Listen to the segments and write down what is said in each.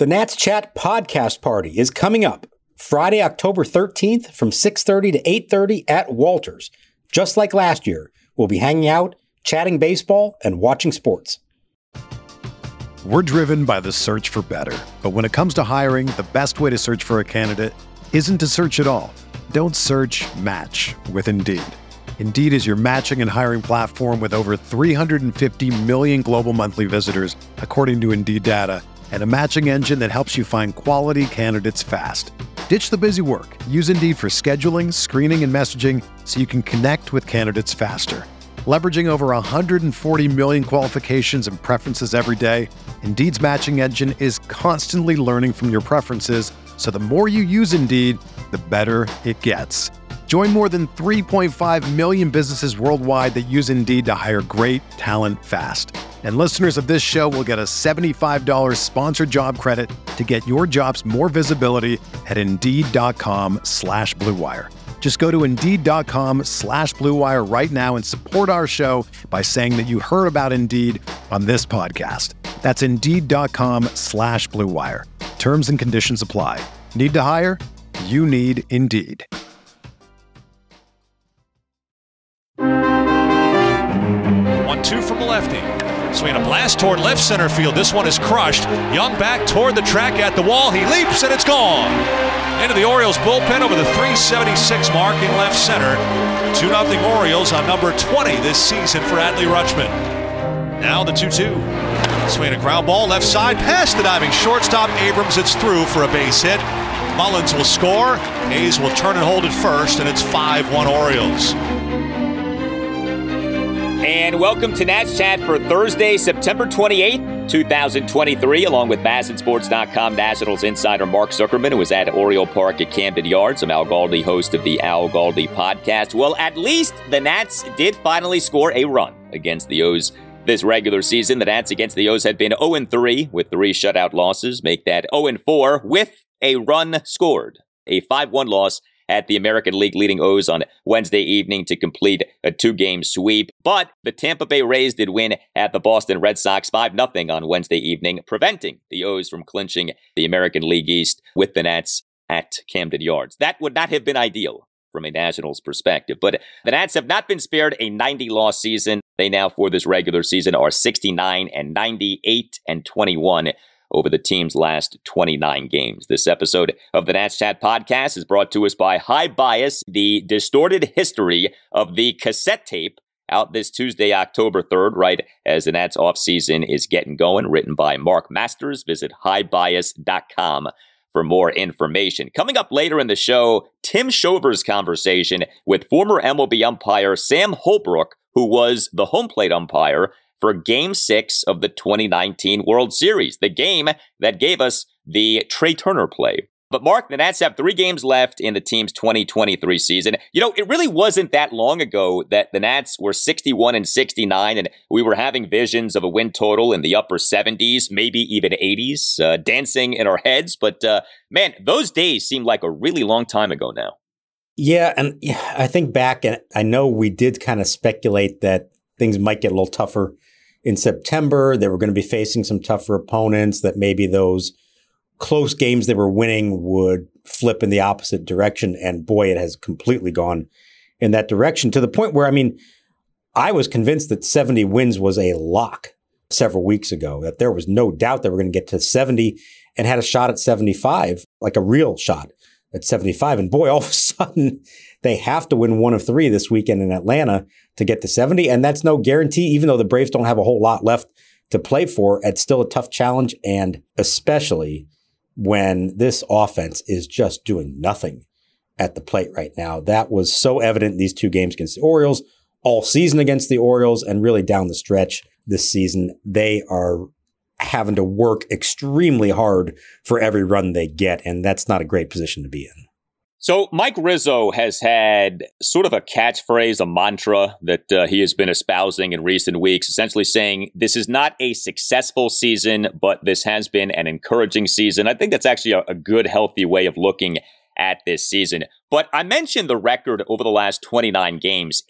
The Nats Chat podcast party is coming up Friday, October 13th from 6:30 to 8:30 at Walters. Just like last year, we'll be hanging out, chatting baseball, and watching sports. We're driven by the search for better. But when it comes to hiring, the best way to search for a candidate isn't to search at all. Don't search, match with Indeed. Indeed is your matching and hiring platform with over 350 million global monthly visitors, according to Indeed data, and a matching engine that helps you find quality candidates fast. Ditch the busy work. Use Indeed for scheduling, screening, and messaging so you can connect with candidates faster. Leveraging over 140 million qualifications and preferences every day, Indeed's matching engine is constantly learning from your preferences, so the more you use Indeed, the better it gets. Join more than 3.5 million businesses worldwide that use Indeed to hire great talent fast. And listeners of this show will get a $75 sponsored job credit to get your jobs more visibility at Indeed.com/Blue Wire. Just go to Indeed.com/Blue Wire right now and support our show by saying that you heard about Indeed on this podcast. That's Indeed.com/Blue Wire. Terms and conditions apply. Need to hire? You need Indeed. 1-2 from the lefty. Swinging a blast toward left center field. This one is crushed. Young back toward the track at the wall. He leaps and it's gone. Into the Orioles bullpen over the 376 mark in left center. 2-0 Orioles on number 20 this season for Adley Rutschman. Now the 2-2. Swinging a ground ball left side past the diving shortstop Abrams. It's through for a base hit. Mullins will score. Hayes will turn and hold it first, and it's 5-1 Orioles. And welcome to Nats Chat for Thursday, September 28th, 2023, along with BassettSports.com Nationals insider Mark Zuckerman, who was at Oriole Park at Camden Yards. I'm Al Galdi, host of the Al Galdi podcast. Well, at least the Nats did finally score a run against the O's this regular season. The Nats against the O's had been 0-3 with 3 shutout losses, make that 0-4 with a run scored. A 5-1 loss at the American League leading O's on Wednesday evening to complete a 2-game sweep. But the Tampa Bay Rays did win at the Boston Red Sox 5-0 on Wednesday evening, preventing the O's from clinching the American League East with the Nats at Camden Yards. That would not have been ideal from a Nationals perspective. But the Nats have not been spared a 90-loss season. They now, for this regular season, are 69-90, 8-21 over the team's last 29 games. This episode of the Nats Chat podcast is brought to us by High Bias, the distorted history of the cassette tape, out this Tuesday, October 3rd, right as the Nats offseason is getting going, written by Mark Masters. Visit highbias.com for more information. Coming up later in the show, Tim Shover's conversation with former MLB umpire Sam Holbrook, who was the home plate umpire for Game 6 of the 2019 World Series, the game that gave us the Trey Turner play. But Mark, the Nats have 3 games left in the team's 2023 season. You know, it really wasn't that long ago that the Nats were 61-69, and we were having visions of a win total in the upper 70s, maybe even 80s, dancing in our heads. But man, those days seem like a really long time ago now. Yeah, and I think back, and I know we did kind of speculate that things might get a little tougher in September. They were going to be facing some tougher opponents, that maybe those close games they were winning would flip in the opposite direction. And boy, it has completely gone in that direction, to the point where, I mean, I was convinced that 70 wins was a lock several weeks ago, that there was no doubt that we're going to get to 70 and had a shot at 75, like a real shot at 75. And boy, all of a sudden, they have to win 1 of 3 this weekend in Atlanta to get to 70. And that's no guarantee, even though the Braves don't have a whole lot left to play for. It's still a tough challenge. And especially when this offense is just doing nothing at the plate right now. That was so evident in these 2 games against the Orioles, all season against the Orioles, and really down the stretch this season. They are having to work extremely hard for every run they get, and that's not a great position to be in. So Mike Rizzo has had sort of a catchphrase, a mantra that he has been espousing in recent weeks, essentially saying this is not a successful season, but this has been an encouraging season. I think that's actually a good, healthy way of looking at this season. But I mentioned the record over the last 29 games,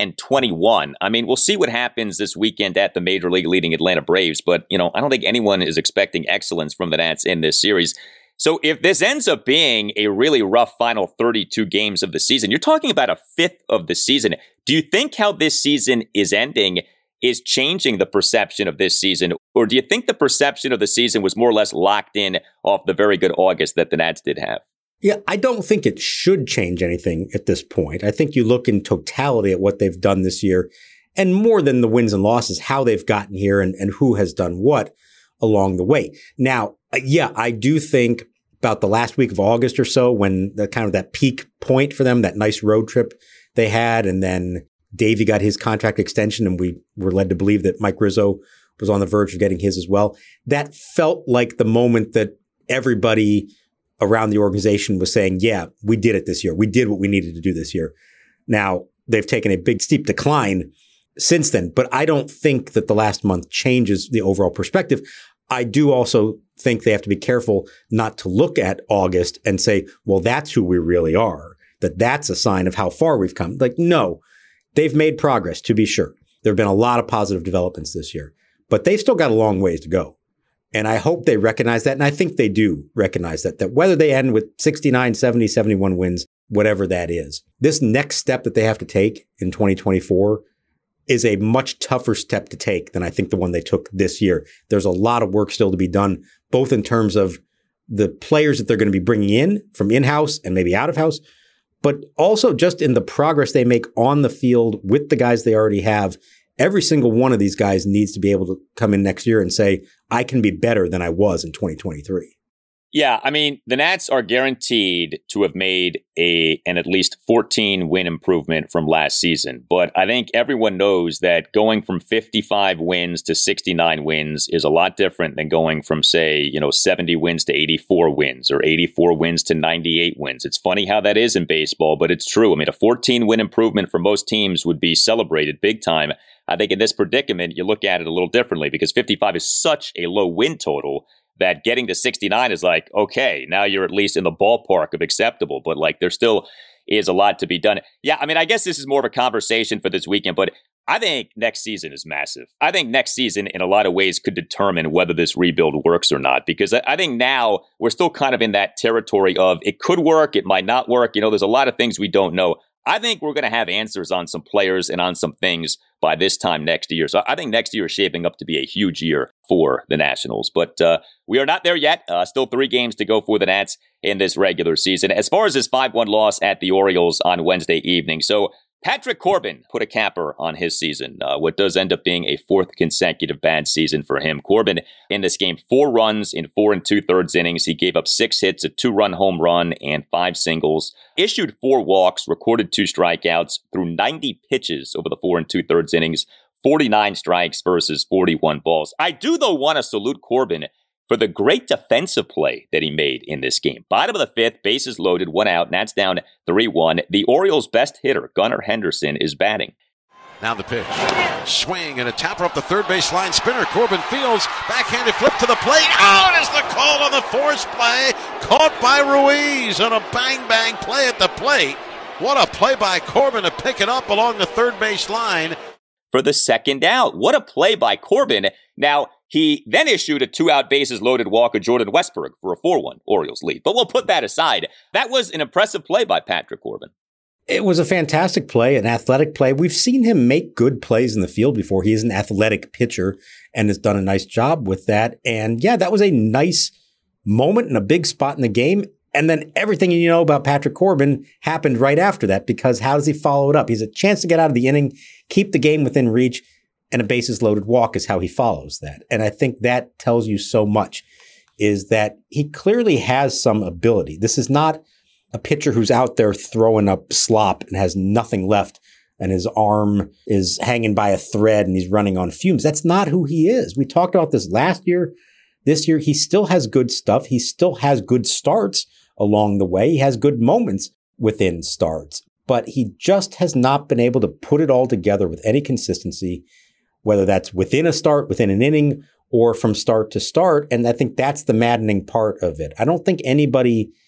8-21. I mean, we'll see what happens this weekend at the Major League leading Atlanta Braves. But, I don't think anyone is expecting excellence from the Nats in this series. So if this ends up being a really rough final 32 games of the season, you're talking about a fifth of the season. Do you think how this season is ending is changing the perception of this season? Or do you think the perception of the season was more or less locked in off the very good August that the Nats did have? Yeah, I don't think it should change anything at this point. I think you look in totality at what they've done this year, and more than the wins and losses, how they've gotten here and who has done what along the way. Now, yeah, I do think about the last week of August or so when the kind of that peak point for them, that nice road trip they had, and then Davey got his contract extension, and we were led to believe that Mike Rizzo was on the verge of getting his as well. That felt like the moment that everybody around the organization was saying, yeah, we did it this year. We did what we needed to do this year. Now, they've taken a big, steep decline since then, but I don't think that the last month changes the overall perspective. I do also think they have to be careful not to look at August and say, well, that's who we really are, that's a sign of how far we've come. Like, no, they've made progress, to be sure. There have been a lot of positive developments this year, but they've still got a long ways to go. And I hope they recognize that. And I think they do recognize that whether they end with 69, 70, 71 wins, whatever that is, this next step that they have to take in 2024 is a much tougher step to take than I think the one they took this year. There's a lot of work still to be done, both in terms of the players that they're going to be bringing in from in-house and maybe out of house, but also just in the progress they make on the field with the guys they already have. Every single one of these guys needs to be able to come in next year and say, I can be better than I was in 2023. Yeah, I mean, the Nats are guaranteed to have made an at least 14 win improvement from last season. But I think everyone knows that going from 55 wins to 69 wins is a lot different than going from, say, 70 wins to 84 wins or 84 wins to 98 wins. It's funny how that is in baseball, but it's true. I mean, a 14 win improvement for most teams would be celebrated big time. I think in this predicament, you look at it a little differently because 55 is such a low win total that getting to 69 is like, okay, now you're at least in the ballpark of acceptable, but there still is a lot to be done. Yeah, I mean, I guess this is more of a conversation for this weekend, but I think next season is massive. I think next season in a lot of ways could determine whether this rebuild works or not, because I think now we're still kind of in that territory of it could work, it might not work. There's a lot of things we don't know. I think we're going to have answers on some players and on some things by this time next year. So I think next year is shaping up to be a huge year for the Nationals. But we are not there yet. Still 3 games to go for the Nats in this regular season. As far as this 5-1 loss at the Orioles on Wednesday evening. So Patrick Corbin put a capper on his season, what does end up being a 4th consecutive bad season for him. Corbin in this game, 4 runs in 4 2/3 innings. He gave up 6 hits, a 2-run home run, and 5 singles. Issued 4 walks, recorded 2 strikeouts, threw 90 pitches over the 4 2/3 innings, 49 strikes versus 41 balls. I do, though, want to salute Corbin for the great defensive play that he made in this game. Bottom of the 5th, bases loaded, 1 out, Nats down 3-1. The Orioles' best hitter, Gunnar Henderson, is batting. Now the pitch. Swing and a tapper up the third base line. Spinner. Corbin fields. Backhanded flip to the plate. Out is the call on the force play. Caught by Ruiz on a bang-bang play at the plate. What a play by Corbin to pick it up along the third base line. For the second out. What a play by Corbin. Now, he then issued a 2-out bases loaded walk of Jordan Westburg for a 4-1 Orioles lead. But we'll put that aside. That was an impressive play by Patrick Corbin. It was a fantastic play, an athletic play. We've seen him make good plays in the field before. He is an athletic pitcher and has done a nice job with that. And yeah, that was a nice moment and a big spot in the game. And then everything you know about Patrick Corbin happened right after that, because how does he follow it up? He has a chance to get out of the inning, keep the game within reach, and a bases loaded walk is how he follows that. And I think that tells you so much, is that he clearly has some ability. This is not a pitcher who's out there throwing up slop and has nothing left and his arm is hanging by a thread and he's running on fumes. That's not who he is. We talked about this last year. This year, he still has good stuff. He still has good starts along the way. He has good moments within starts, but he just has not been able to put it all together with any consistency, whether that's within a start, within an inning, or from start to start. And I think that's the maddening part of it. I don't think anybody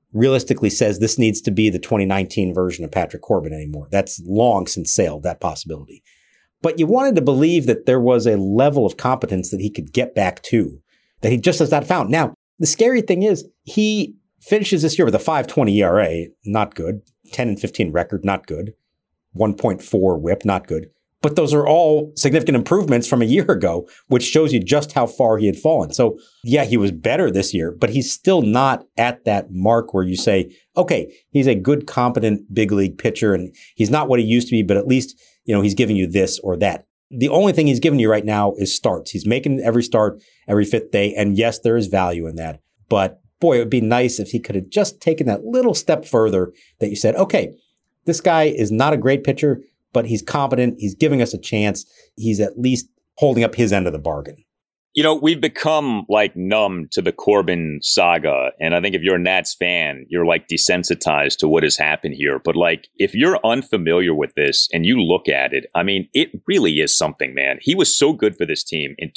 realistically says this needs to be the 2019 version of Patrick Corbin anymore. That's long since sailed, that possibility. But you wanted to believe that there was a level of competence that he could get back to, that he just has not found. Now, the scary thing is he finishes this year with a 5.20 ERA, not good. 10-15 record, not good. 1.4 whip, not good. But those are all significant improvements from a year ago, which shows you just how far he had fallen. So, yeah, he was better this year, but he's still not at that mark where you say, okay, he's a good, competent big league pitcher, and he's not what he used to be, but at least, he's giving you this or that. The only thing he's giving you right now is starts. He's making every start every fifth day, and yes, there is value in that. But boy, it would be nice if he could have just taken that little step further that you said, okay, this guy is not a great pitcher, but he's competent. He's giving us a chance. He's at least holding up his end of the bargain. We've become numb to the Corbin saga. And I think if you're a Nats fan, you're desensitized to what has happened here. But if you're unfamiliar with this and you look at it, it really is something, man. He was so good for this team in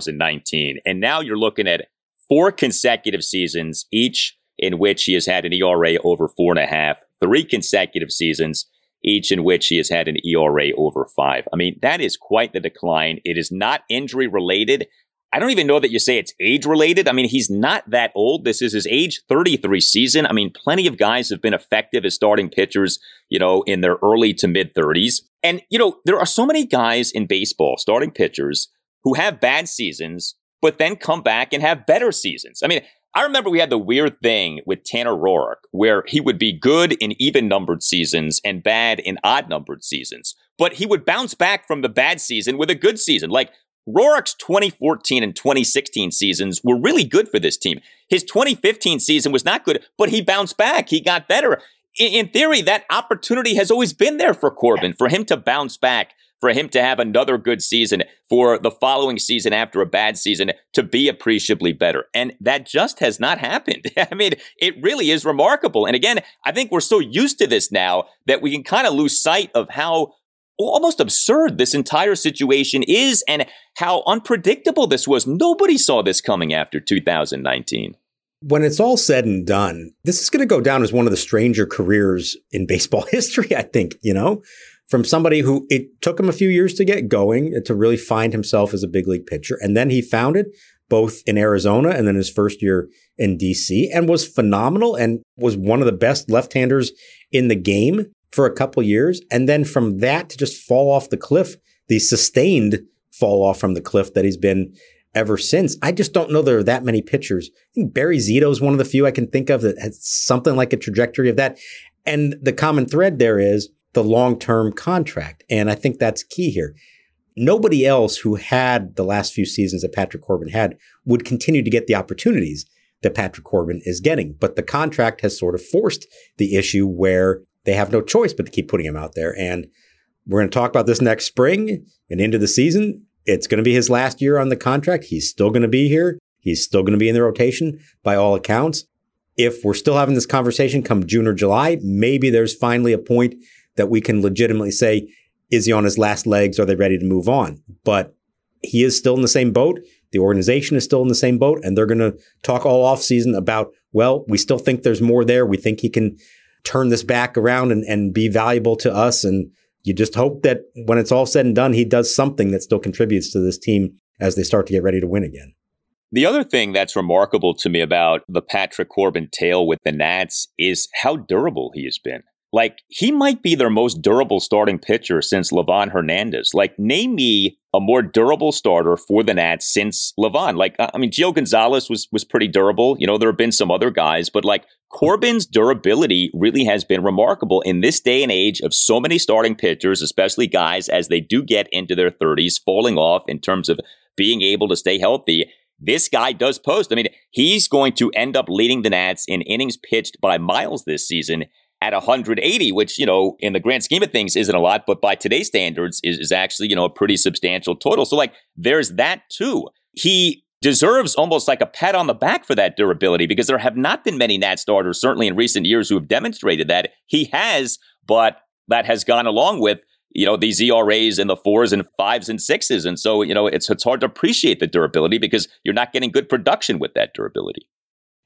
2019. And now you're looking at 4 consecutive seasons, each in which he has had an ERA over 4.5, 3 consecutive seasons, each in which he has had an ERA over 5. That is quite the decline. It is not injury related. I don't even know that you say it's age related. He's not that old. This is his age 33 season. Plenty of guys have been effective as starting pitchers, in their early to mid 30s. And, there are so many guys in baseball, starting pitchers, who have bad seasons, but then come back and have better seasons. I remember we had the weird thing with Tanner Roark, where he would be good in even-numbered seasons and bad in odd-numbered seasons. But he would bounce back from the bad season with a good season. Roark's 2014 and 2016 seasons were really good for this team. His 2015 season was not good, but he bounced back. He got better. In theory, that opportunity has always been there for Corbin, for him to bounce back, for him to have another good season, for the following season after a bad season to be appreciably better. And that just has not happened. It really is remarkable. And again, I think we're so used to this now that we can kind of lose sight of how almost absurd this entire situation is and how unpredictable this was. Nobody saw this coming after 2019. When it's all said and done, this is going to go down as one of the stranger careers in baseball history, I think, from somebody who it took him a few years to get going, to really find himself as a big league pitcher. And then he found it both in Arizona and then his first year in DC, and was phenomenal and was one of the best left-handers in the game for a couple years. And then from that to just fall off the cliff, the sustained fall off from the cliff that he's been ever since. I just don't know there are that many pitchers. I think Barry Zito is one of the few I can think of that has something like a trajectory of that. And the common thread there is the long-term contract. And I think that's key here. Nobody else who had the last few seasons that Patrick Corbin had would continue to get the opportunities that Patrick Corbin is getting. But the contract has sort of forced the issue where they have no choice but to keep putting him out there. And we're going to talk about this next spring and into the season. It's going to be his last year on the contract. He's still going to be here. He's still going to be in the rotation by all accounts. If we're still having this conversation come June or July, maybe there's finally a point that we can legitimately say, is he on his last legs? Are they ready to move on? But he is still in the same boat. The organization is still in the same boat. And they're going to talk all offseason about, well, we still think there's more there. We think he can turn this back around and be valuable to us. And you just hope that when it's all said and done, he does something that still contributes to this team as they start to get ready to win again. The other thing that's remarkable to me about the Patrick Corbin tale with the Nats is how durable he has been. He might be their most durable starting pitcher since Livan Hernandez. Name me a more durable starter for the Nats since Livan. Gio Gonzalez was pretty durable. There have been some other guys, but Corbin's durability really has been remarkable in this day and age of so many starting pitchers, especially guys as they do get into their 30s, falling off in terms of being able to stay healthy. This guy does post. He's going to end up leading the Nats in innings pitched by miles this season at 180, which, in the grand scheme of things isn't a lot, but by today's standards is actually, a pretty substantial total. So there's that too. He deserves almost like a pat on the back for that durability because there have not been many Nat starters, certainly in recent years, who have demonstrated that. He has, but that has gone along with, these ERAs in the 4s and 5s and 6s. And so, it's hard to appreciate the durability because you're not getting good production with that durability.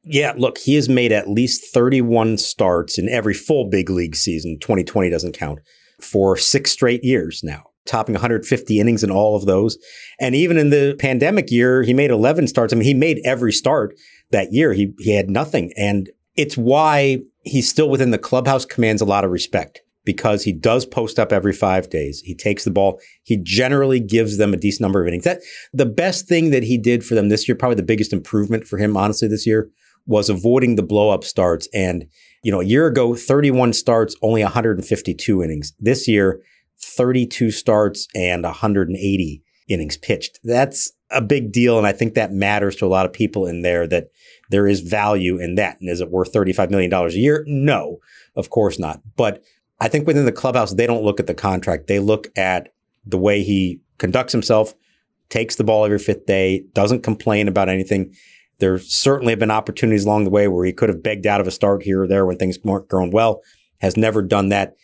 Yeah, look, he has made at least 31 starts in every full big league season. 2020 doesn't count, for 6 straight years now, topping 150 innings in all of those. And even in the pandemic year, he made 11 starts. I mean, he made every start that year. He had nothing. And it's why he's still within the clubhouse, commands a lot of respect, because he does post up every 5 days. He takes the ball. He generally gives them a decent number of innings. That the best thing that he did for them this year, probably the biggest improvement for him, honestly, this year, was avoiding the blow-up starts. And, a year ago, 31 starts, only 152 innings. This year, 32 starts and 180 innings pitched. That's a big deal, and I think that matters to a lot of people in there, that there is value in that. And is it worth $35 million a year? No, of course not. But I think within the clubhouse, they don't look at the contract. They look at the way he conducts himself, takes the ball every 5th day, doesn't complain about anything. There certainly have been opportunities along the way where he could have begged out of a start here or there when things weren't going well, has never done that.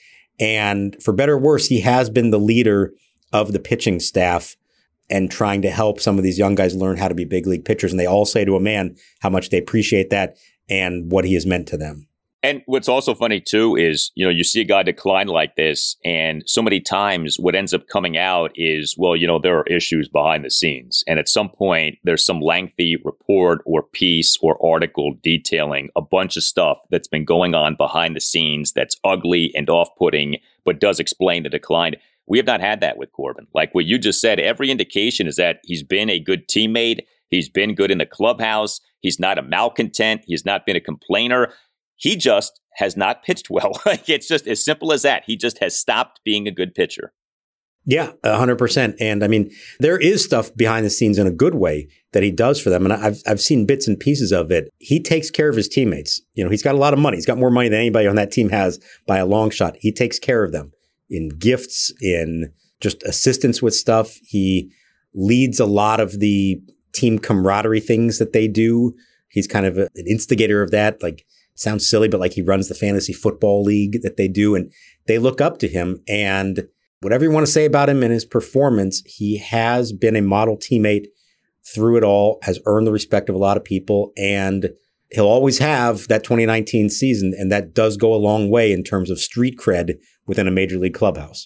And for better or worse, he has been the leader of the pitching staff and trying to help some of these young guys learn how to be big league pitchers. And they all say to a man how much they appreciate that and what he has meant to them. And what's also funny, too, is, you see a guy decline like this, and so many times what ends up coming out is, well, there are issues behind the scenes. And at some point, there's some lengthy report or piece or article detailing a bunch of stuff that's been going on behind the scenes that's ugly and off-putting, but does explain the decline. We have not had that with Corbin. Like what you just said, every indication is that he's been a good teammate. He's been good in the clubhouse. He's not a malcontent. He's not been a complainer. He just has not pitched well. It's just as simple as that. He just has stopped being a good pitcher. Yeah, 100%. And I mean, there is stuff behind the scenes in a good way that he does for them. And I've seen bits and pieces of it. He takes care of his teammates. He's got a lot of money. He's got more money than anybody on that team has by a long shot. He takes care of them in gifts, in just assistance with stuff. He leads a lot of the team camaraderie things that they do. He's kind of an instigator of that. Like, sounds silly, but like he runs the fantasy football league that they do, and they look up to him. And whatever you want to say about him and his performance, he has been a model teammate through it all, has earned the respect of a lot of people, and he'll always have that 2019 season. And that does go a long way in terms of street cred within a major league clubhouse.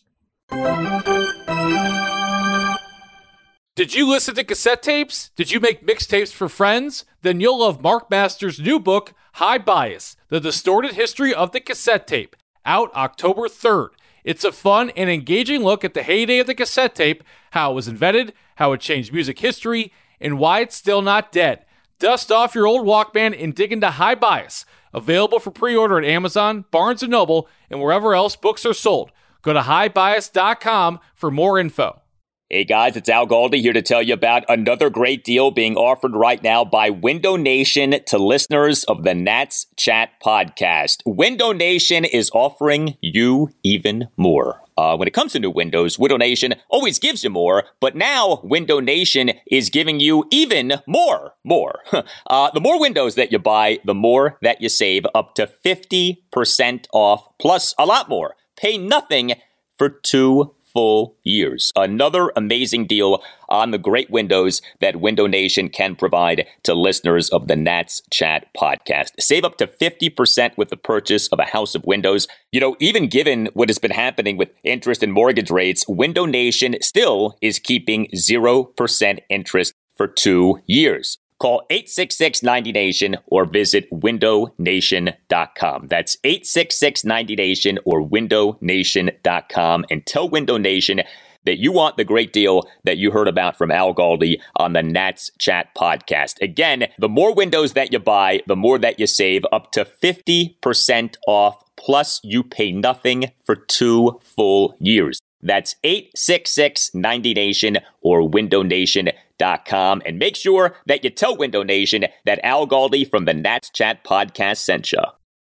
Did you listen to cassette tapes? Did you make mixtapes for friends? Then you'll love Mark Masters' new book, High Bias, The Distorted History of the Cassette Tape, out October 3rd. It's a fun and engaging look at the heyday of the cassette tape, how it was invented, how it changed music history, and why it's still not dead. Dust off your old Walkman and dig into High Bias, available for pre-order at Amazon, Barnes & Noble, and wherever else books are sold. Go to highbias.com for more info. Hey guys, it's Al Galdi here to tell you about another great deal being offered right now by Window Nation to listeners of the Nats Chat podcast. Window Nation is offering you even more. When it comes to new windows, Window Nation always gives you more, but now Window Nation is giving you even more. The more windows that you buy, the more that you save, up to 50% off, plus a lot more. Pay nothing for 2 full years. Another amazing deal on the great windows that Window Nation can provide to listeners of the Nats Chat podcast. Save up to 50% with the purchase of a house of windows. Even given what has been happening with interest and mortgage rates, Window Nation still is keeping 0% interest for 2 years. Call 866-90NATION or visit windownation.com. That's 866-90NATION or windownation.com, and tell Window Nation that you want the great deal that you heard about from Al Galdi on the Nats Chat podcast. Again, the more windows that you buy, the more that you save, up to 50% off, plus you pay nothing for 2 full years. That's 866-90NATION or windownation.com. And make sure that you tell Window Nation that Al Galdi from the Nats Chat podcast sent you.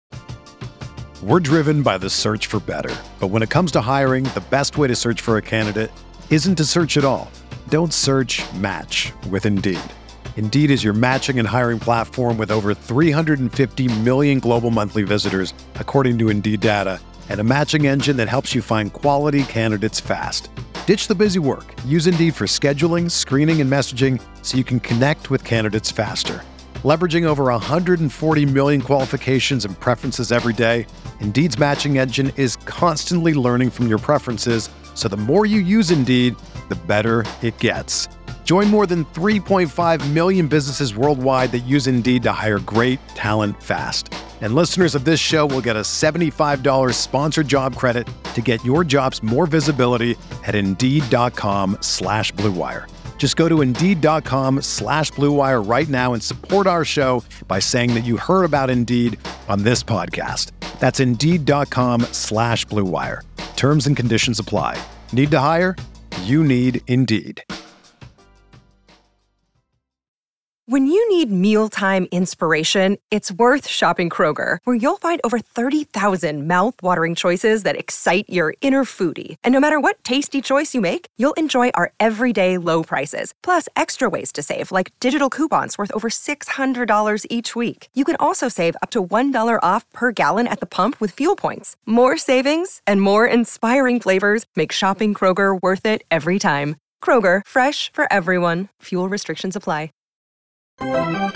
We're driven by the search for better. But when it comes to hiring, the best way to search for a candidate isn't to search at all. Don't search, match with Indeed. Indeed is your matching and hiring platform with over 350 million global monthly visitors, according to Indeed data, and a matching engine that helps you find quality candidates fast. Ditch the busy work. Use Indeed for scheduling, screening, and messaging so you can connect with candidates faster. Leveraging over 140 million qualifications and preferences every day, Indeed's matching engine is constantly learning from your preferences, so the more you use Indeed, the better it gets. Join more than 3.5 million businesses worldwide that use Indeed to hire great talent fast. And listeners of this show will get a $75 sponsored job credit to get your jobs more visibility at Indeed.com/Blue Wire. Just go to Indeed.com/Blue Wire right now and support our show by saying that you heard about Indeed on this podcast. That's Indeed.com/Blue Wire. Terms and conditions apply. Need to hire? You need Indeed. When you need mealtime inspiration, it's worth shopping Kroger, where you'll find over 30,000 mouth-watering choices that excite your inner foodie. And no matter what tasty choice you make, you'll enjoy our everyday low prices, plus extra ways to save, like digital coupons worth over $600 each week. You can also save up to $1 off per gallon at the pump with fuel points. More savings and more inspiring flavors make shopping Kroger worth it every time. Kroger, fresh for everyone. Fuel restrictions apply. Now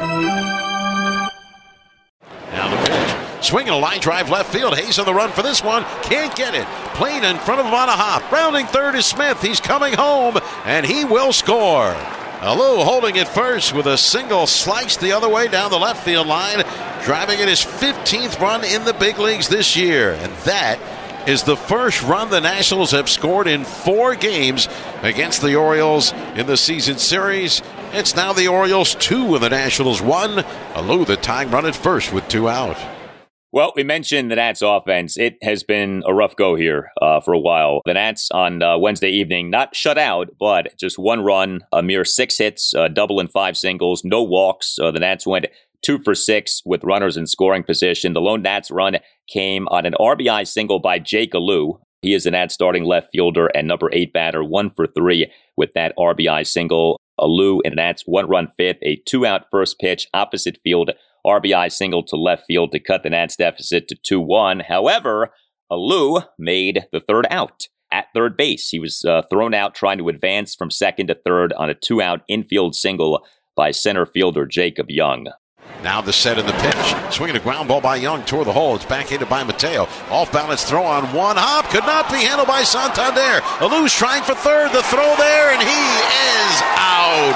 the pitch. Swinging a line drive left field. Hayes on the run for this one. Can't get it. Plane in front of him on a hop. Rounding third is Smith. He's coming home, and he will score. Alou holding it first with a single slice the other way down the left field line, driving in his 15th run in the big leagues this year. And that is the first run the Nationals have scored in 4 games against the Orioles in the season series. It's now the Orioles 2 and the Nationals 1. Alou the tying run at first with 2 out. Well, we mentioned the Nats offense. It has been a rough go here for a while. The Nats on Wednesday evening, not shut out, but just 1 run, a mere 6 hits, a double and 5 singles, no walks. The Nats went 2 for 6 with runners in scoring position. The lone Nats run came on an RBI single by Jake Alou. He is the Nats starting left fielder and number 8 batter, 1 for 3 with that RBI single. Alou in Nats 1-run 5th, a 2-out first pitch, opposite field, RBI single to left field to cut the Nats deficit to 2-1. However, Alou made the 3rd out at third base. He was thrown out trying to advance from second to third on a 2-out infield single by center fielder Jacob Young. Now the set and the pitch. Swinging a ground ball by Young toward the hole. It's backhanded by Mateo. Off balance throw on one hop. Could not be handled by Santander. Alou's trying for third. The throw there, and he is out.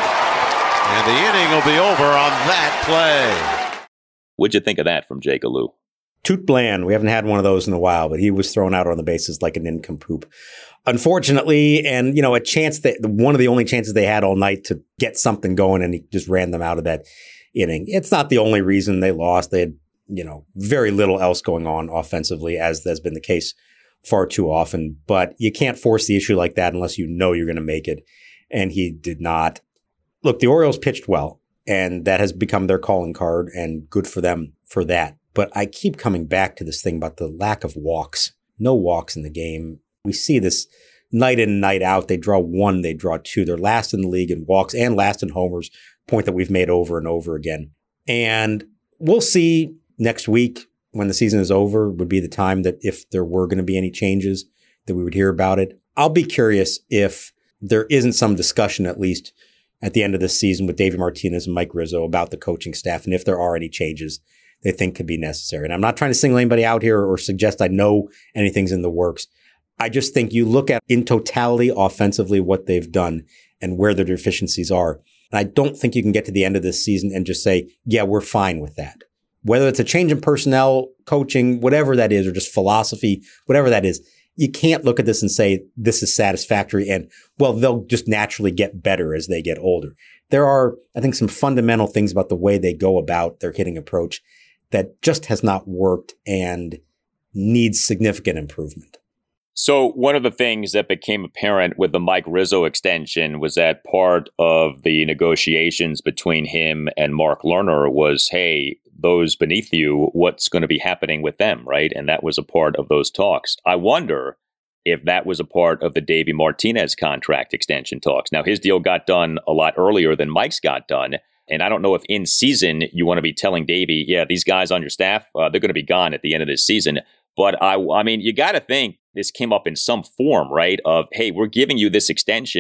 And the inning will be over on that play. What'd you think of that from Jake Alou? Toot Bland. We haven't had one of those in a while, but he was thrown out on the bases like an nincompoop. Unfortunately, and a chance that one of the only chances they had all night to get something going, and he just ran them out of that inning. It's not the only reason they lost. They had, very little else going on offensively, as has been the case far too often. But you can't force the issue like that unless you know you're going to make it. And he did not. Look, the Orioles pitched well, and that has become their calling card, and good for them for that. But I keep coming back to this thing about the lack of walks. No walks in the game. We see this night in and night out. They draw 1, they draw 2. They're last in the league in walks and last in homers, point that we've made over and over again. And we'll see next week when the season is over would be the time that if there were going to be any changes that we would hear about it. I'll be curious if there isn't some discussion at least at the end of this season with Davey Martinez and Mike Rizzo about the coaching staff and if there are any changes they think could be necessary. And I'm not trying to single anybody out here or suggest I know anything's in the works. I just think you look at in totality offensively what they've done and where their deficiencies are. And I don't think you can get to the end of this season and just say, yeah, we're fine with that. Whether it's a change in personnel, coaching, whatever that is, or just philosophy, whatever that is, you can't look at this and say this is satisfactory and, well, they'll just naturally get better as they get older. There are, I think, some fundamental things about the way they go about their hitting approach that just has not worked and needs significant improvement. So one of the things that became apparent with the Mike Rizzo extension was that part of the negotiations between him and Mark Lerner was, hey, those beneath you, what's going to be happening with them, right? And that was a part of those talks. I wonder if that was a part of the Davey Martinez contract extension talks. Now, his deal got done a lot earlier than Mike's got done. And I don't know if in season you want to be telling Davey, yeah, these guys on your staff, they're going to be gone at the end of this season. But I mean, you got to think this came up in some form, right? Of, hey, we're giving you this extension,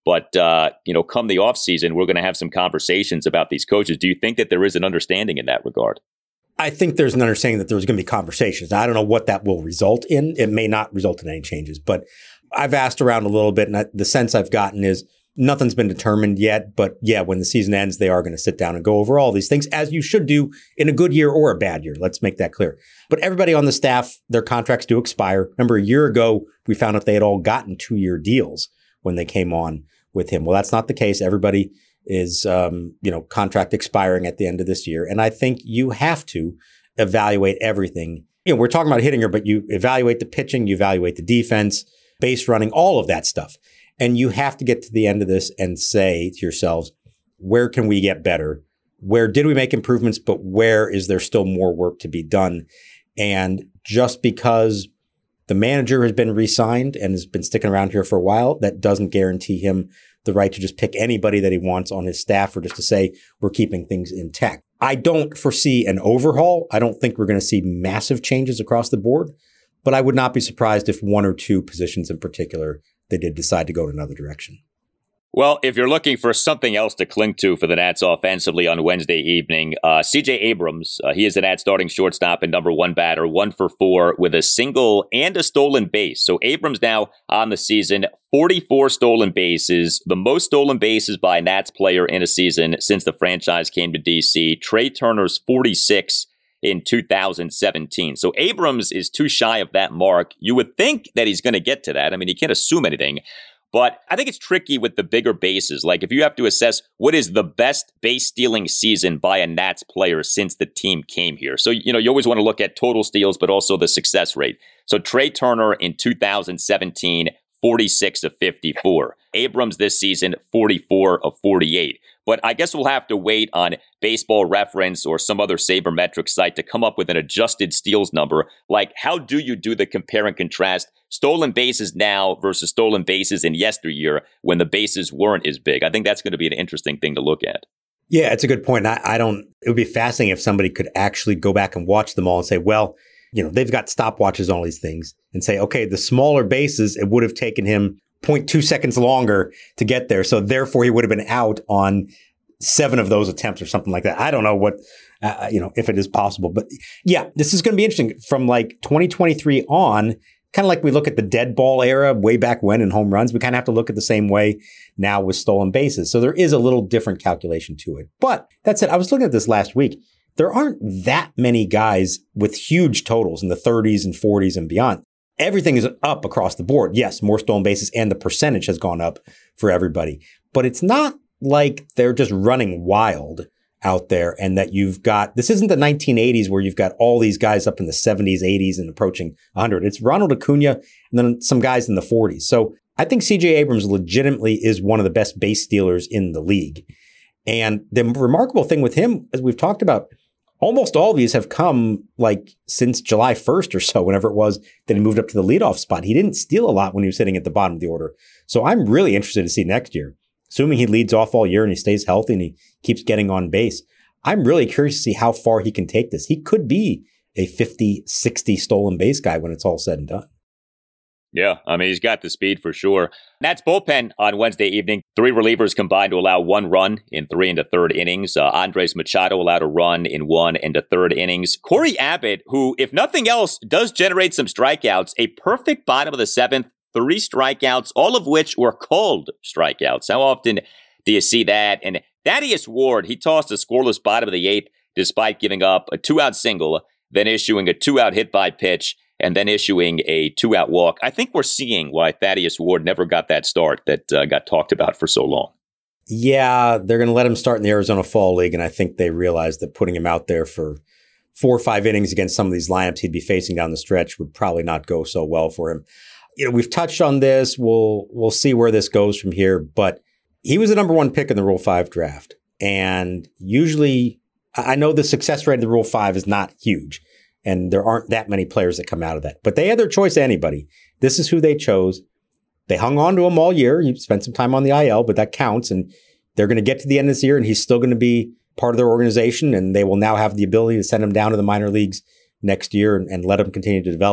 But, come the offseason, we're going to have some conversations about these coaches. Do you think that there is an understanding in that regard? I think there's an understanding that there's going to be conversations. I don't know what that will result in. It may not result in any changes, but I've asked around a little bit, and the sense I've gotten is nothing's been determined yet. But yeah, when the season ends, they are going to sit down and go over all these things, as you should do in a good year or a bad year. Let's make that clear. But everybody on the staff, their contracts do expire. Remember, a year ago, we found out they had all gotten 2-year deals when they came on with him. Well, that's not the case. Everybody is, contract expiring at the end of this year. And I think you have to evaluate everything. We're talking about hitting her, but you evaluate the pitching, you evaluate the defense, base running, all of that stuff. And you have to get to the end of this and say to yourselves, where can we get better? Where did we make improvements, but where is there still more work to be done? And just because the manager has been re-signed and has been sticking around here for a while, that doesn't guarantee him the right to just pick anybody that he wants on his staff or just to say we're keeping things intact. I don't foresee an overhaul. I don't think we're going to see massive changes across the board, but I would not be surprised if 1 or 2 positions in particular they did decide to go in another direction. Well, if you're looking for something else to cling to for the Nats offensively on Wednesday evening, C.J. Abrams, he is the Nats starting shortstop and number 1 batter, 1 for 4 with a single and a stolen base. So Abrams now on the season, 44 stolen bases, the most stolen bases by a Nats player in a season since the franchise came to D.C. Trey Turner's 46 in 2017. So Abrams is too shy of that mark. You would think that he's going to get to that. I mean, he can't assume anything. But I think it's tricky with the bigger bases. Like if you have to assess what is the best base stealing season by a Nats player since the team came here. So, you always want to look at total steals, but also the success rate. So Trey Turner in 2017, 46 of 54. Abrams this season, 44 of 48. But I guess we'll have to wait on Baseball Reference or some other sabermetric site to come up with an adjusted steals number. Like, how do you do the compare and contrast stolen bases now versus stolen bases in yesteryear when the bases weren't as big? I think that's going to be an interesting thing to look at. Yeah, it's a good point. It would be fascinating if somebody could actually go back and watch them all and say, well, they've got stopwatches on all these things and say, okay, the smaller bases, it would have taken him 0.2 seconds longer to get there. So therefore he would have been out on 7 of those attempts or something like that. I don't know what, if it is possible, but yeah, this is going to be interesting from like 2023 on, kind of like we look at the dead ball era way back when in home runs. We kind of have to look at the same way now with stolen bases. So there is a little different calculation to it. But that said, I was looking at this last week. There aren't that many guys with huge totals in the 30s and 40s and beyond. Everything is up across the board. Yes, more stolen bases and the percentage has gone up for everybody. But it's not like they're just running wild out there and that this isn't the 1980s where you've got all these guys up in the 70s, 80s and approaching 100. It's Ronald Acuna and then some guys in the 40s. So I think C.J. Abrams legitimately is one of the best base stealers in the league. And the remarkable thing with him, as we've talked about, almost all of these have come like since July 1st or so, whenever it was that he moved up to the leadoff spot. He didn't steal a lot when he was sitting at the bottom of the order. So I'm really interested to see next year, assuming he leads off all year and he stays healthy and he keeps getting on base. I'm really curious to see how far he can take this. He could be a 50, 60 stolen base guy when it's all said and done. Yeah, I mean, he's got the speed for sure. Nats bullpen on Wednesday evening. 3 relievers combined to allow 1 run in 3 and a third innings. Andres Machado allowed a run in 1 and a third innings. Corey Abbott, who, if nothing else, does generate some strikeouts, a perfect bottom of the 7th, 3 strikeouts, all of which were called strikeouts. How often do you see that? And Thaddeus Ward, he tossed a scoreless bottom of the 8th despite giving up a 2-out single, then issuing a 2-out hit by pitch, and then issuing a 2-out walk. I think we're seeing why Thaddeus Ward never got that start that got talked about for so long. Yeah, they're going to let him start in the Arizona Fall League, and I think they realized that putting him out there for 4 or 5 innings against some of these lineups he'd be facing down the stretch would probably not go so well for him. We've touched on this. We'll see where this goes from here, but he was the number 1 pick in the Rule 5 draft. And usually, I know the success rate of the Rule 5 is not huge, and there aren't that many players that come out of that. But they had their choice of anybody. This is who they chose. They hung on to him all year. You spent some time on the IL, but that counts. And they're going to get to the end of this year, and he's still going to be part of their organization. And they will now have the ability to send him down to the minor leagues next year and let him continue to develop.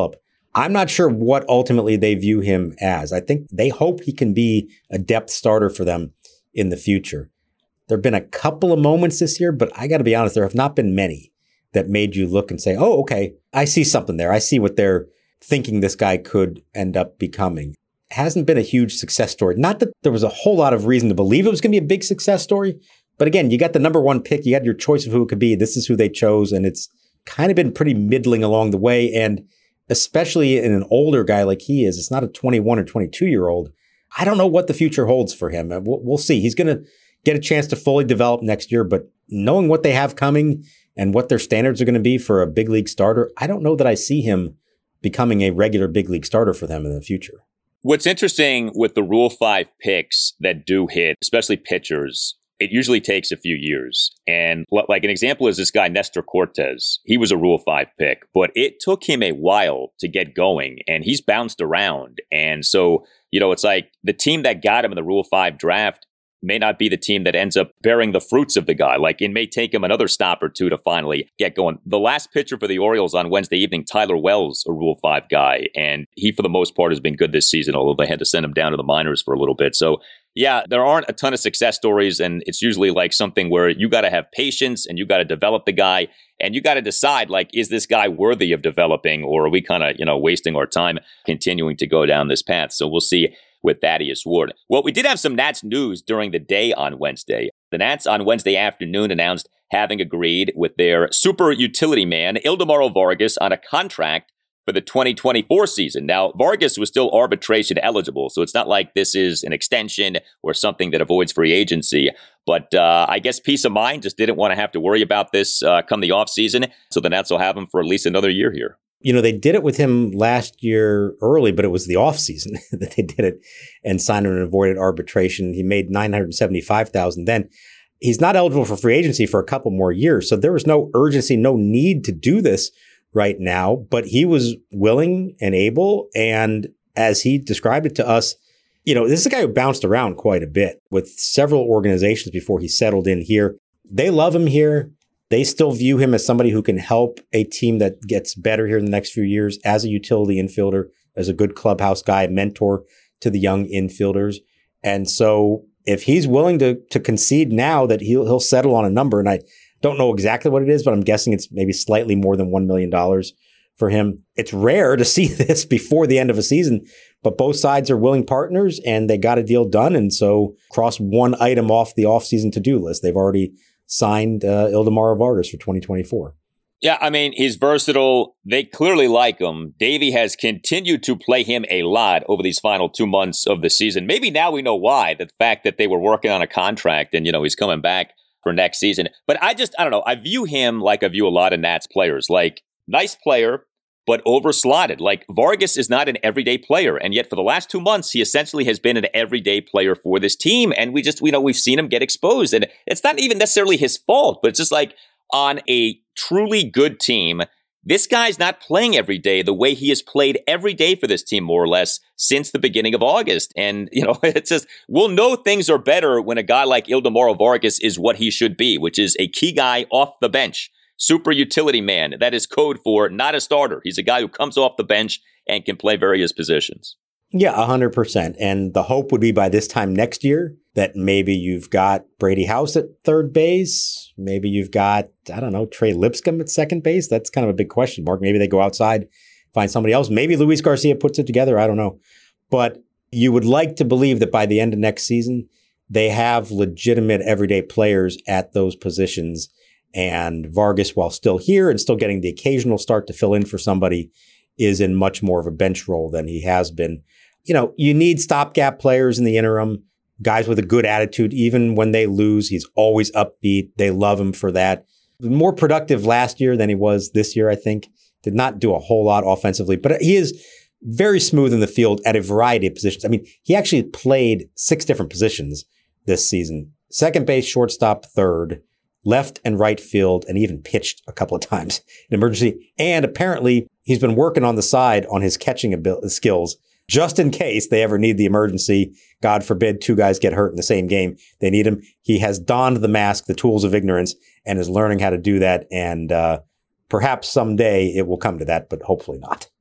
I'm not sure what ultimately they view him as. I think they hope he can be a depth starter for them in the future. There have been a couple of moments this year, but I got to be honest, there have not been many that made you look and say, oh, okay, I see something there. I see what they're thinking this guy could end up becoming. It hasn't been a huge success story. Not that there was a whole lot of reason to believe it was going to be a big success story, but again, you got the number one pick. You had your choice of who it could be. This is who they chose, and it's kind of been pretty middling along the way. And especially in an older guy like he is, it's not a 21 or 22-year-old. I don't know what the future holds for him. We'll see. He's going to get a chance to fully develop next year, but knowing what they have coming and what their standards are going to be for a big league starter, I don't know that I see him becoming a regular big league starter for them in the future. What's interesting with the Rule 5 picks that do hit, especially pitchers, it usually takes a few years. And like an example is this guy, Nestor Cortes. He was a Rule 5 pick, but it took him a while to get going, and he's bounced around. And so, it's like the team that got him in the Rule 5 draft may not be the team that ends up bearing the fruits of the guy. Like, it may take him another stop or two to finally get going. The last pitcher for the Orioles on Wednesday evening, Tyler Wells, a Rule 5 guy, and he, for the most part, has been good this season, although they had to send him down to the minors for a little bit. So, yeah, there aren't a ton of success stories, and it's usually like something where you got to have patience and you got to develop the guy, and you got to decide, like, is this guy worthy of developing, or are we kind of, wasting our time continuing to go down this path? So we'll see with Thaddeus Ward. Well, we did have some Nats news during the day on Wednesday. The Nats on Wednesday afternoon announced having agreed with their super utility man, Ildemaro Vargas, on a contract for the 2024 season. Now, Vargas was still arbitration eligible, so it's not like this is an extension or something that avoids free agency. But I guess peace of mind, just didn't want to have to worry about this come the offseason. So the Nats will have him for at least another year here. They did it with him last year early, but it was the offseason that they did it and signed him and avoided arbitration. He made $975,000 then. He's not eligible for free agency for a couple more years. So there was no urgency, no need to do this right now, but he was willing and able. And as he described it to us, this is a guy who bounced around quite a bit with several organizations before he settled in here. They love him here. They still view him as somebody who can help a team that gets better here in the next few years as a utility infielder, as a good clubhouse guy, mentor to the young infielders. And so if he's willing to concede now that he'll settle on a number, and I don't know exactly what it is, but I'm guessing it's maybe slightly more than $1 million for him. It's rare to see this before the end of a season, but both sides are willing partners and they got a deal done. And so cross one item off the offseason to-do list. They've already signed Ildemaro Vargas for 2024. Yeah, I mean, he's versatile. They clearly like him. Davey has continued to play him a lot over these final 2 months of the season. Maybe now we know why, the fact that they were working on a contract and, he's coming back for next season. But I don't know. I view him like I view a lot of Nats players, like nice player, but overslotted. Like Vargas is not an everyday player. And yet for the last 2 months, he essentially has been an everyday player for this team. And we've seen him get exposed. And it's not even necessarily his fault, but it's just like on a truly good team, this guy's not playing every day the way he has played every day for this team, more or less, since the beginning of August. And, it's just, we'll know things are better when a guy like Ildemaro Vargas is what he should be, which is a key guy off the bench. Super utility man. That is code for not a starter. He's a guy who comes off the bench and can play various positions. Yeah, 100%. And the hope would be by this time next year that maybe you've got Brady House at third base. Maybe you've got, Trey Lipscomb at second base. That's kind of a big question mark. Maybe they go outside, find somebody else. Maybe Luis Garcia puts it together. I don't know. But you would like to believe that by the end of next season, they have legitimate everyday players at those positions. And Vargas, while still here and still getting the occasional start to fill in for somebody, is in much more of a bench role than he has been. You need stopgap players in the interim, guys with a good attitude. Even when they lose, he's always upbeat. They love him for that. More productive last year than he was this year, I think. Did not do a whole lot offensively, but he is very smooth in the field at a variety of positions. I mean, he actually played 6 different positions this season. Second base, shortstop, third, left and right field, and even pitched a couple of times in emergency. And apparently he's been working on the side on his catching skills just in case they ever need the emergency. God forbid 2 guys get hurt in the same game. They need him. He has donned the mask, the tools of ignorance, and is learning how to do that. And perhaps someday it will come to that, but hopefully not.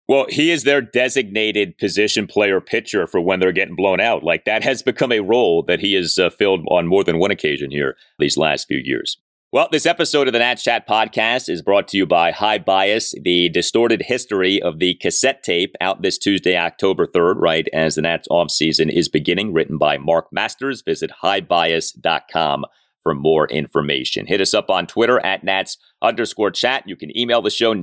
Well, he is their designated position player pitcher for when they're getting blown out. Like, that has become a role that he has filled on more than one occasion here these last few years. Well, this episode of the Nats Chat podcast is brought to you by High Bias, the distorted history of the cassette tape, out this Tuesday, October 3rd, right as the Nats offseason is beginning, written by Mark Masters. Visit highbias.com for more information. Hit us up on Twitter at Nats_chat. You can email the show,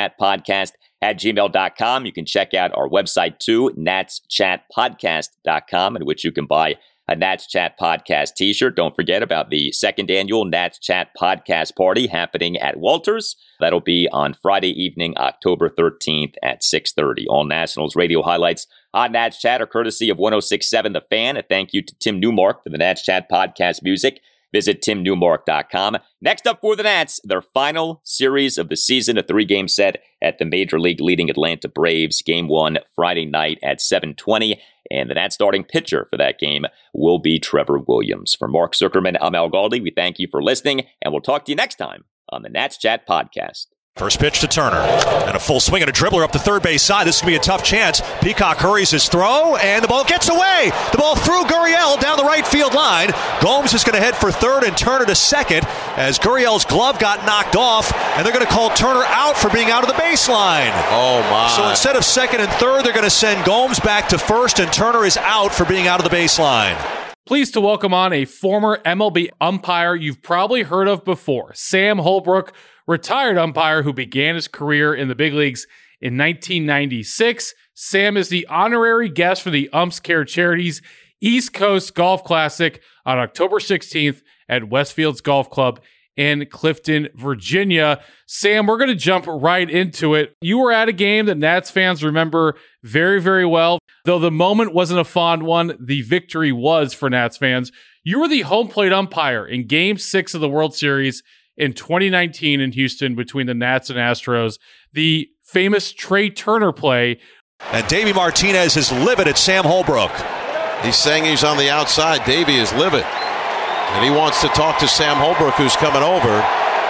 natschatpodcast@gmail.com. You can check out our website too, natschatpodcast.com, in which you can buy a Nats Chat Podcast t-shirt. Don't forget about the second annual Nats Chat Podcast Party happening at Walters. That'll be on Friday evening, October 13th at 6:30. All Nationals radio highlights on Nats Chat are courtesy of 106.7 The Fan. A thank you to Tim Newmark for the Nats Chat Podcast music. Visit timnewmark.com. Next up for the Nats, their final series of the season, a 3-game set at the Major League leading Atlanta Braves. Game 1 Friday night at 7:20. And the Nats starting pitcher for that game will be Trevor Williams. For Mark Zuckerman, I'm Al Galdi. We thank you for listening, and we'll talk to you next time on the Nats Chat Podcast. First pitch to Turner, and a full swing and a dribbler up the third base side. This is going to be a tough chance. Peacock hurries his throw, and the ball gets away. The ball through Gurriel down the right field line. Gomes is going to head for third and Turner to second as Gurriel's glove got knocked off, and they're going to call Turner out for being out of the baseline. Oh, my. So instead of second and third, they're going to send Gomes back to first, and Turner is out for being out of the baseline. Pleased to welcome on a former MLB umpire you've probably heard of before, Sam Holbrook, retired umpire who began his career in the big leagues in 1996. Sam is the honorary guest for the Umps Care Charities East Coast Golf Classic on October 16th at Westfields Golf Club in Clifton, Virginia. Sam, we're going to jump right into it. You were at a game that Nats fans remember very, very well. Though the moment wasn't a fond one, the victory was for Nats fans. You were the home plate umpire in Game 6 of the World Series in 2019 in Houston between the Nats and Astros, the famous Trey Turner play. And Davey Martinez is livid at Sam Holbrook. He's saying he's on the outside. Davey is livid. And he wants to talk to Sam Holbrook, who's coming over.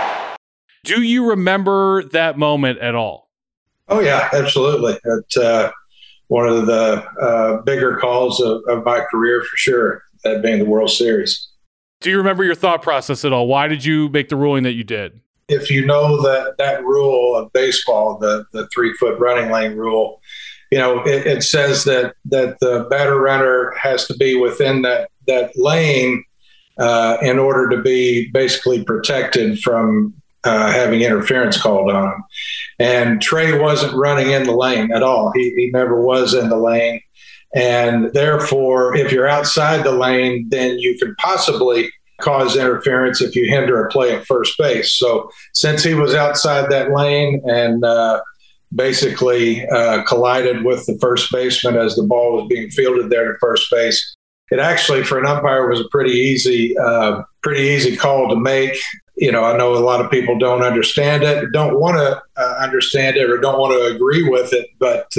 Do you remember that moment at all? Oh, yeah, absolutely. It's one of the bigger calls of my career for sure, that being the World Series. Do you remember your thought process at all? Why did you make the ruling that you did? If you know that rule of baseball, the 3-foot running lane rule, it says that the batter runner has to be within that lane in order to be basically protected from having interference called on him. And Trey wasn't running in the lane at all. He never was in the lane. And therefore, if you're outside the lane, then you could possibly cause interference if you hinder a play at first base. So since he was outside that lane and basically collided with the first baseman as the ball was being fielded there to first base, it actually, for an umpire, was a pretty easy call to make. I know a lot of people don't understand it, don't want to understand it, or don't want to agree with it, but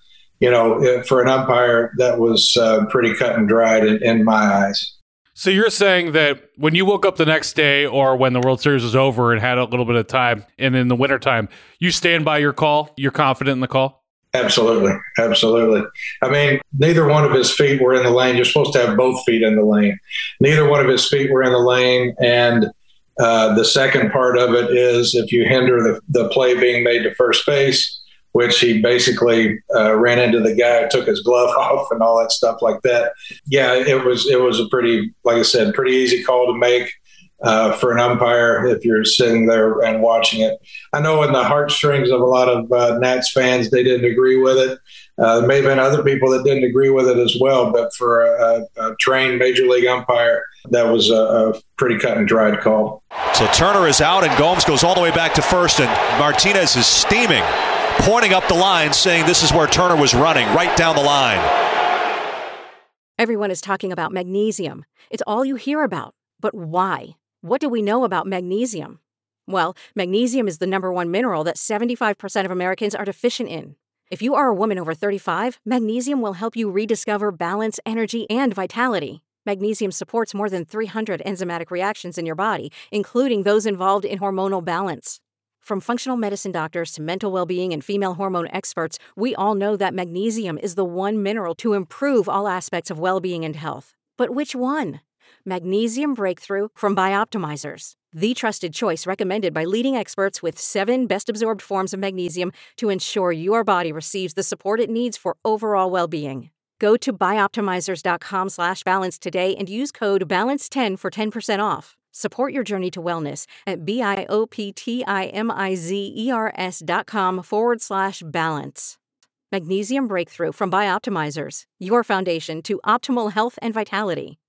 for an umpire, that was pretty cut and dried in my eyes. So you're saying that when you woke up the next day or when the World Series was over and had a little bit of time, and in the wintertime, you stand by your call? You're confident in the call? Absolutely. Absolutely. I mean, neither one of his feet were in the lane. You're supposed to have both feet in the lane. Neither one of his feet were in the lane. And the second part of it is if you hinder the play being made to first base, which he basically ran into the guy who took his glove off and all that stuff like that. Yeah, it was a pretty, like I said, pretty easy call to make for an umpire if you're sitting there and watching it. I know in the heartstrings of a lot of Nats fans, they didn't agree with it. There may have been other people that didn't agree with it as well, but for a trained Major League umpire, that was a pretty cut and dried call. So Turner is out and Gomes goes all the way back to first, and Martinez is steaming, pointing up the line, saying this is where Turner was running, right down the line. Everyone is talking about magnesium. It's all you hear about. But why? What do we know about magnesium? Well, magnesium is the #1 mineral that 75% of Americans are deficient in. If you are a woman over 35, magnesium will help you rediscover balance, energy, and vitality. Magnesium supports more than 300 enzymatic reactions in your body, including those involved in hormonal balance. From functional medicine doctors to mental well-being and female hormone experts, we all know that magnesium is the one mineral to improve all aspects of well-being and health. But which one? Magnesium Breakthrough from Bioptimizers, the trusted choice recommended by leading experts with 7 best-absorbed forms of magnesium to ensure your body receives the support it needs for overall well-being. Go to bioptimizers.com/balance today and use code BALANCE10 for 10% off. Support your journey to wellness at bioptimizers.com/balance. Magnesium Breakthrough from Bioptimizers, your foundation to optimal health and vitality.